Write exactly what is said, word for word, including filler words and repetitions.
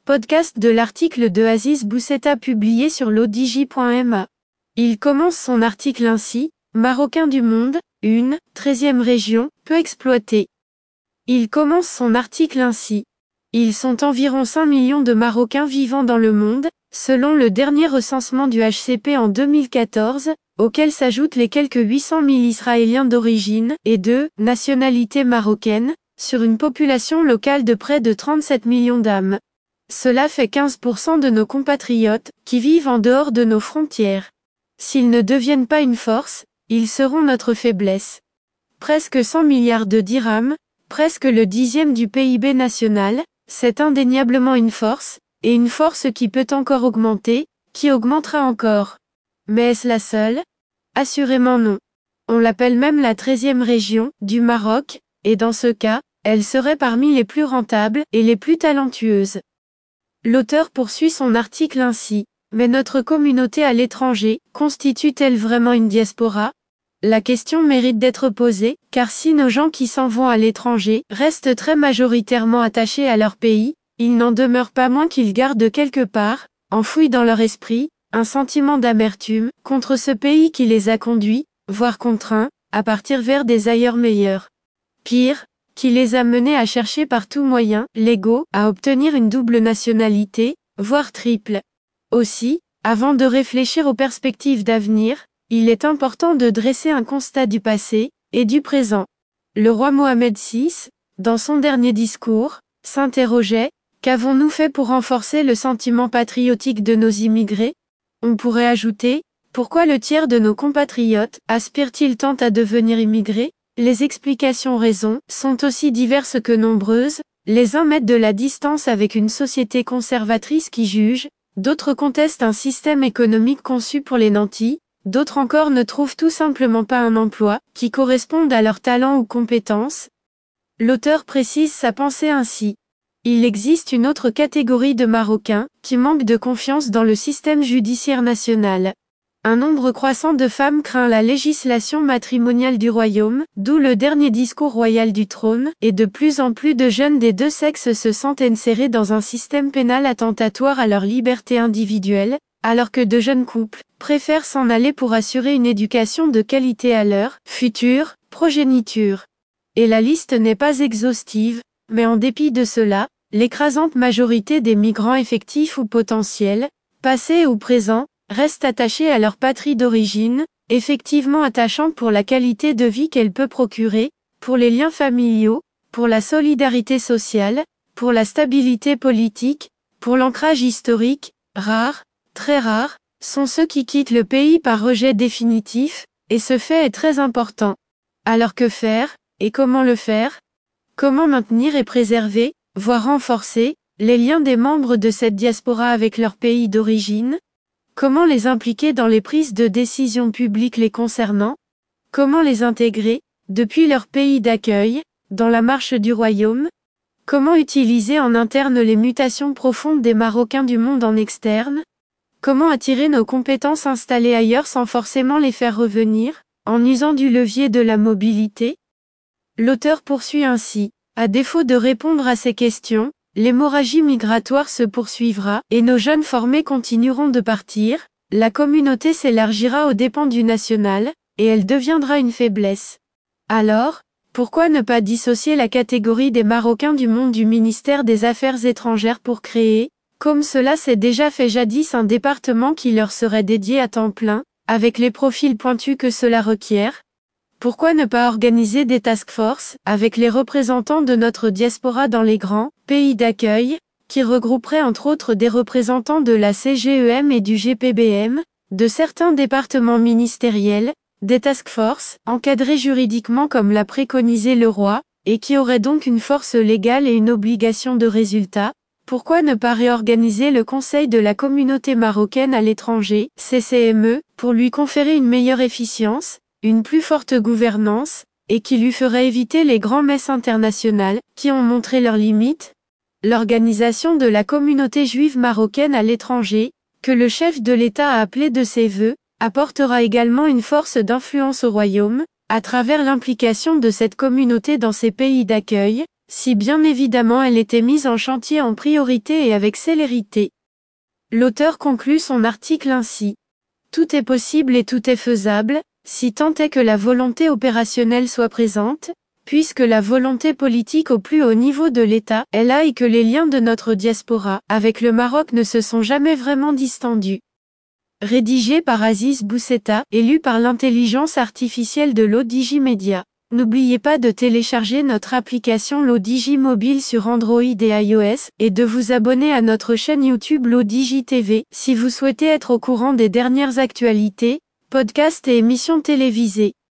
Podcast de l'article de Aziz Bousseta publié sur l'Odigi point m a. Il commence son article ainsi, Marocains du monde, une, treizième région, peu exploitée. Il commence son article ainsi. Ils sont environ cinq millions de Marocains vivant dans le monde, selon le dernier recensement du H C P en deux mille quatorze, auquel s'ajoutent les quelques huit cent mille Israéliens d'origine et de nationalité marocaine, sur une population locale de près de trente-sept millions d'âmes. Cela fait quinze pour cent de nos compatriotes, qui vivent en dehors de nos frontières. S'ils ne deviennent pas une force, ils seront notre faiblesse. Presque cent milliards de dirhams, presque le dixième du P I B national, c'est indéniablement une force, et une force qui peut encore augmenter, qui augmentera encore. Mais est-ce la seule? Assurément non. On l'appelle même la treizième région, du Maroc, et dans ce cas, elle serait parmi les plus rentables et les plus talentueuses. L'auteur poursuit son article ainsi. Mais notre communauté à l'étranger, constitue-t-elle vraiment une diaspora? La question mérite d'être posée, car si nos gens qui s'en vont à l'étranger restent très majoritairement attachés à leur pays, il n'en demeure pas moins qu'ils gardent quelque part, enfoui dans leur esprit, un sentiment d'amertume contre ce pays qui les a conduits, voire contraints, à partir vers des ailleurs meilleurs. Pire, qui les a menés à chercher par tous moyens, légaux, à obtenir une double nationalité, voire triple. Aussi, avant de réfléchir aux perspectives d'avenir, il est important de dresser un constat du passé et du présent. Le roi Mohamed six, dans son dernier discours, s'interrogeait: qu'avons-nous fait pour renforcer le sentiment patriotique de nos immigrés? On pourrait ajouter: pourquoi le tiers de nos compatriotes aspirent-ils tant à devenir immigrés? Les explications raisons sont aussi diverses que nombreuses. Les uns mettent de la distance avec une société conservatrice qui juge, d'autres contestent un système économique conçu pour les nantis, d'autres encore ne trouvent tout simplement pas un emploi qui corresponde à leurs talents ou compétences. L'auteur précise sa pensée ainsi. Il existe une autre catégorie de Marocains qui manquent de confiance dans le système judiciaire national. Un nombre croissant de femmes craint la législation matrimoniale du royaume, d'où le dernier discours royal du trône, et de plus en plus de jeunes des deux sexes se sentent insérés dans un système pénal attentatoire à leur liberté individuelle, alors que de jeunes couples préfèrent s'en aller pour assurer une éducation de qualité à leur future progéniture. Et la liste n'est pas exhaustive, mais en dépit de cela, l'écrasante majorité des migrants effectifs ou potentiels, passés ou présents, restent attachés à leur patrie d'origine, effectivement attachant pour la qualité de vie qu'elle peut procurer, pour les liens familiaux, pour la solidarité sociale, pour la stabilité politique, pour l'ancrage historique. Rares, très rares, sont ceux qui quittent le pays par rejet définitif, et ce fait est très important. Alors que faire, et comment le faire? Comment maintenir et préserver, voire renforcer, les liens des membres de cette diaspora avec leur pays d'origine? Comment les impliquer dans les prises de décision publiques les concernant? Comment les intégrer, depuis leur pays d'accueil, dans la marche du royaume? Comment utiliser en interne les mutations profondes des Marocains du monde en externe? Comment attirer nos compétences installées ailleurs sans forcément les faire revenir, en usant du levier de la mobilité? L'auteur poursuit ainsi. À défaut de répondre à ces questions, l'hémorragie migratoire se poursuivra, et nos jeunes formés continueront de partir, la communauté s'élargira aux dépens du national, et elle deviendra une faiblesse. Alors, pourquoi ne pas dissocier la catégorie des Marocains du monde du ministère des Affaires étrangères pour créer, comme cela s'est déjà fait jadis, un département qui leur serait dédié à temps plein, avec les profils pointus que cela requiert? Pourquoi ne pas organiser des task force, avec les représentants de notre diaspora dans les grands pays d'accueil, qui regrouperaient entre autres des représentants de la C G E M et du G P B M, de certains départements ministériels, des task force, encadrés juridiquement comme l'a préconisé le roi, et qui auraient donc une force légale et une obligation de résultat? Pourquoi ne pas réorganiser le Conseil de la communauté marocaine à l'étranger, C C M E, pour lui conférer une meilleure efficience, une plus forte gouvernance, et qui lui ferait éviter les grands messes internationales, qui ont montré leurs limites? L'organisation de la communauté juive marocaine à l'étranger, que le chef de l'État a appelé de ses vœux, apportera également une force d'influence au royaume, à travers l'implication de cette communauté dans ses pays d'accueil, si bien évidemment elle était mise en chantier en priorité et avec célérité. L'auteur conclut son article ainsi. Tout est possible et tout est faisable, si tant est que la volonté opérationnelle soit présente, puisque la volonté politique au plus haut niveau de l'État est là et que les liens de notre diaspora avec le Maroc ne se sont jamais vraiment distendus. Rédigé par Aziz Bousseta et lu par l'intelligence artificielle de l'Odigi Media. N'oubliez pas de télécharger notre application l'Odigi Mobile sur Android et iOS, et de vous abonner à notre chaîne YouTube l'Odigi T V, si vous souhaitez être au courant des dernières actualités, podcasts et émissions télévisées.